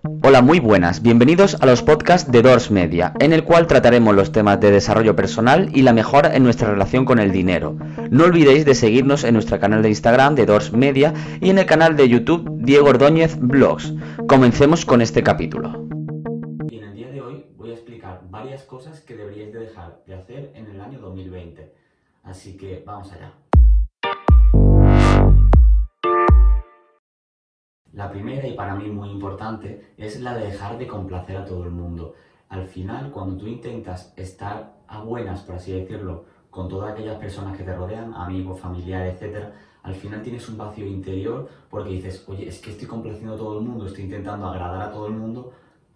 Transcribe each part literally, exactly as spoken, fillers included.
Hola, muy buenas, bienvenidos a los podcasts de Doors Media, en el cual trataremos los temas de desarrollo personal y la mejora en nuestra relación con el dinero. No olvidéis de seguirnos en nuestro canal de Instagram de Doors Media y en el canal de YouTube Diego Ordóñez Blogs. Comencemos con este capítulo. Y en el día de hoy voy a explicar varias cosas que deberíais de dejar de hacer en el año dos mil veinte. Así que vamos allá. La primera, y para mí muy importante, es la de dejar de complacer a todo el mundo. Al final, cuando tú intentas estar a buenas, por así decirlo, con todas aquellas personas que te rodean, amigos, familiares, etcétera, al final tienes un vacío interior porque dices, oye, es que estoy complaciendo a todo el mundo, estoy intentando agradar a todo el mundo,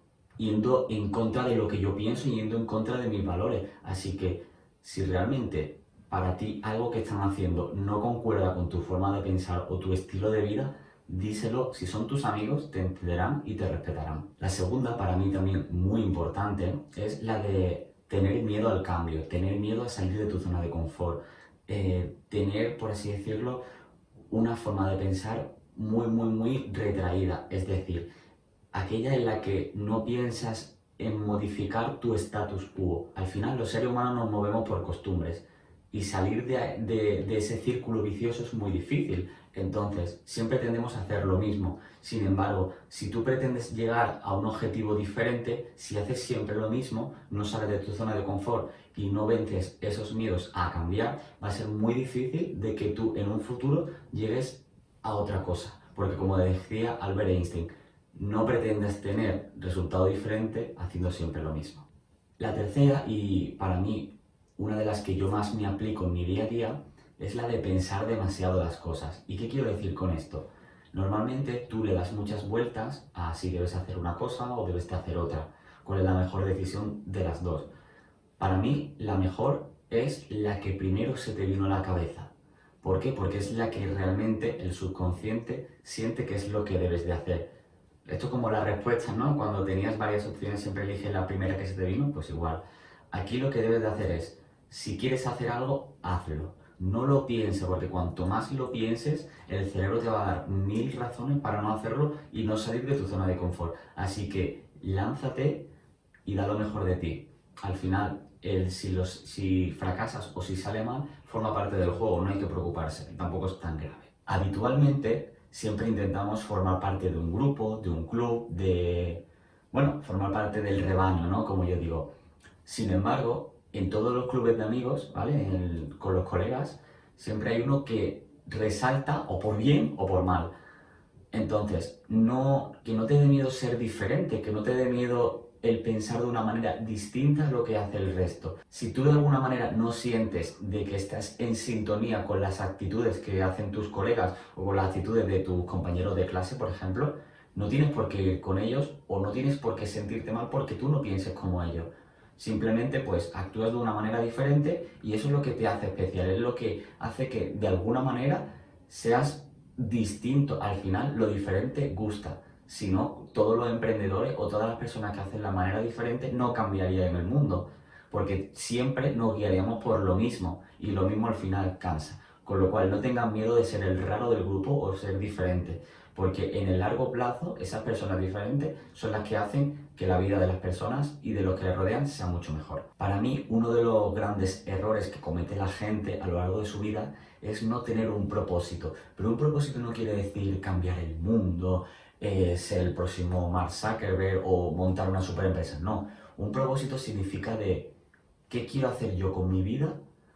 yendo en contra de lo que yo pienso y yendo en contra de mis valores. Así que si realmente para ti algo que están haciendo no concuerda con tu forma de pensar o tu estilo de vida, díselo. Si son tus amigos, te entenderán y te respetarán. La segunda, para mí también muy importante, es la de tener miedo al cambio, tener miedo a salir de tu zona de confort, eh, tener, por así decirlo, una forma de pensar muy, muy, muy retraída. Es decir, aquella en la que no piensas en modificar tu status quo. Al final los seres humanos nos movemos por costumbres y salir de, de, de ese círculo vicioso es muy difícil. Entonces, siempre tendemos a hacer lo mismo. Sin embargo, si tú pretendes llegar a un objetivo diferente, si haces siempre lo mismo, no sales de tu zona de confort y no vences esos miedos a cambiar, va a ser muy difícil de que tú en un futuro llegues a otra cosa. Porque como decía Albert Einstein, no pretendas tener resultado diferente haciendo siempre lo mismo. La tercera, y para mí una de las que yo más me aplico en mi día a día, es la de pensar demasiado las cosas. ¿Y qué quiero decir con esto? Normalmente tú le das muchas vueltas a si debes hacer una cosa o debes hacer otra. ¿Cuál es la mejor decisión de las dos? Para mí, la mejor es la que primero se te vino a la cabeza. ¿Por qué? Porque es la que realmente el subconsciente siente que es lo que debes de hacer. Esto como la respuesta, ¿no? Cuando tenías varias opciones siempre eliges la primera que se te vino, pues igual. Aquí lo que debes de hacer es, si quieres hacer algo, hazlo. No lo pienses, porque cuanto más lo pienses, el cerebro te va a dar mil razones para no hacerlo y no salir de tu zona de confort. Así que lánzate y da lo mejor de ti. Al final, el, si, los, si fracasas o si sale mal, forma parte del juego, no hay que preocuparse, tampoco es tan grave. Habitualmente, siempre intentamos formar parte de un grupo, de un club, de... bueno, formar parte del rebaño, ¿no? Como yo digo. Sin embargo, en todos los clubes de amigos, ¿vale? El, con los colegas, siempre hay uno que resalta o por bien o por mal. Entonces, no, que no te dé miedo ser diferente, que no te dé miedo el pensar de una manera distinta a lo que hace el resto. Si tú de alguna manera no sientes de que estás en sintonía con las actitudes que hacen tus colegas o con las actitudes de tus compañeros de clase, por ejemplo, no tienes por qué ir con ellos o no tienes por qué sentirte mal porque tú no pienses como ellos. Simplemente pues actúas de una manera diferente y eso es lo que te hace especial, es lo que hace que de alguna manera seas distinto. Al final lo diferente gusta. Si no, todos los emprendedores o todas las personas que hacen la manera diferente no cambiarían en el mundo, porque siempre nos guiaríamos por lo mismo y lo mismo al final cansa. Con lo cual no tengan miedo de ser el raro del grupo o ser diferente, porque en el largo plazo esas personas diferentes son las que hacen que la vida de las personas y de los que les rodean sea mucho mejor. Para mí, uno de los grandes errores que comete la gente a lo largo de su vida es no tener un propósito. Pero un propósito no quiere decir cambiar el mundo, eh, ser el próximo Mark Zuckerberg o montar una superempresa. No, un propósito significa de qué quiero hacer yo con mi vida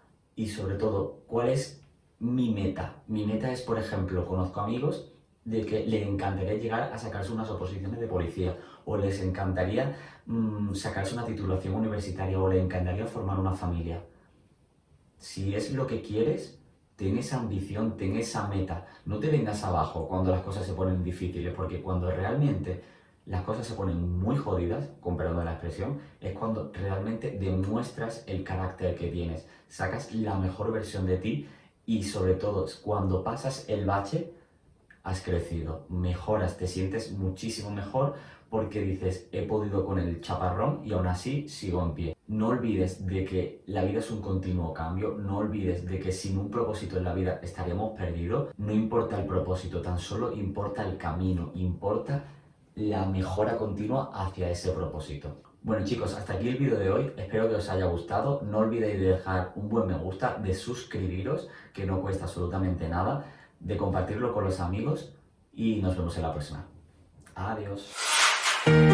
y sobre todo, cuál es mi meta. Mi meta es, por ejemplo, conozco amigos de que les encantaría llegar a sacarse unas oposiciones de policía o les encantaría mmm, sacarse una titulación universitaria o les encantaría formar una familia. Si es lo que quieres, ten esa ambición, ten esa meta. No te vengas abajo cuando las cosas se ponen difíciles, porque cuando realmente las cosas se ponen muy jodidas, con perdón de la expresión, es cuando realmente demuestras el carácter que tienes, sacas la mejor versión de ti y sobre todo cuando pasas el bache, has crecido, mejoras, te sientes muchísimo mejor porque dices, he podido con el chaparrón y aún así sigo en pie. No olvides de que la vida es un continuo cambio, no olvides de que sin un propósito en la vida estaríamos perdidos. No importa el propósito, tan solo importa el camino, importa la mejora continua hacia ese propósito. Bueno chicos, hasta aquí el vídeo de hoy, espero que os haya gustado, no olvidéis de dejar un buen me gusta, de suscribiros, que no cuesta absolutamente nada, de compartirlo con los amigos y nos vemos en la próxima. Adiós.